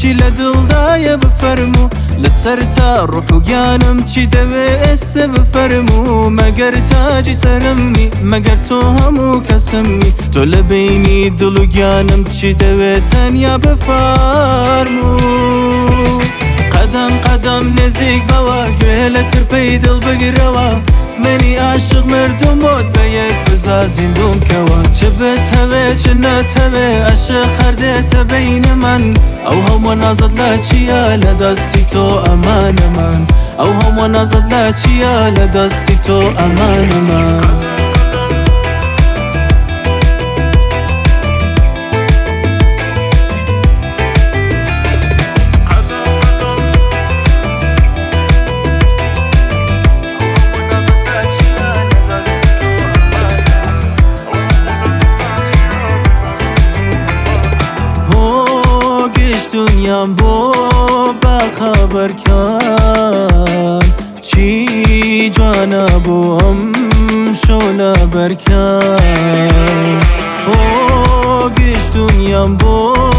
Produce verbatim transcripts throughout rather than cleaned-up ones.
چی لە دڵدایە بفەرموو لەسەر تا ڕوح و گیانم چی دەوێ ئێستا بفەرموو مەگەر تاجی سەرمنی مەگەر تۆ هەموو کەسمنی تۆ لە بینی دڵ و گیانم چی دەوێ تەنیا بفەرموو قەدەم قەدەم نزیک بەوە گوێ لە ترپەی دڵ بگرەوە منی عاشق مردوم بۆت بە یەک بزا زیندوم کەوە چ بێت هەوێ چ نەتەوێ عاشق هەردێتە بینمان ئەو هەموو نازت لە چییە لە دەستی تۆ ئەمانەمان ئەو هەموو نازت لە چییە لە دەستی تۆ ئەمانەمان دنیام بۆ بەخەبەرکان چی جوانە بۆ ئەم شۆلە بەرکان ئۆ گشت دنیام بۆ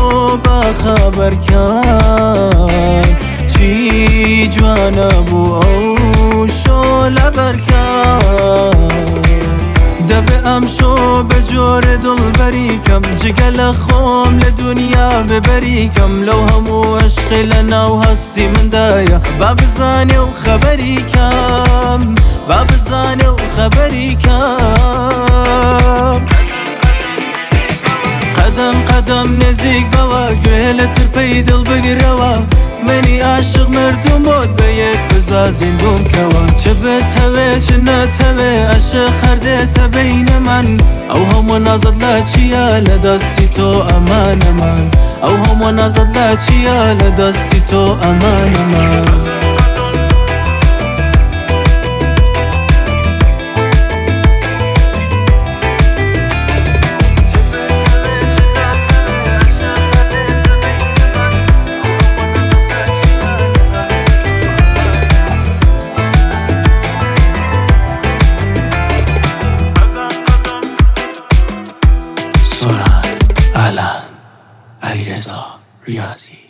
بەخەبەرکان چی جوانە بۆ ئەو شۆلە بەرکان دەبێ ئەم شۆ بە جۆرە دڵبەریکەم جگە لە خۆم لە دنیا ببەریکەم لەو هەموو عشقی لە ناو هەستی مندایە با بزانێ و خەبەریکەم با بزانێ و خەبەریکەم قەدەم قەدەم نزیک بەوە گوێ لە ترپەی دڵ بگرەوە منی عاشق مردوم بۆت بە یەک بزا زیندوم کەوە چ بێت هەوێ چ نەتەوێ عاشق هەردێتە بینمان ئەو هەموو نازت لە چییە لە دەستی تۆ ئەمانەمان ئەو هەموو نازت لە چییە لە دەستی تۆ ئەمانەمان علیرضا ریاضی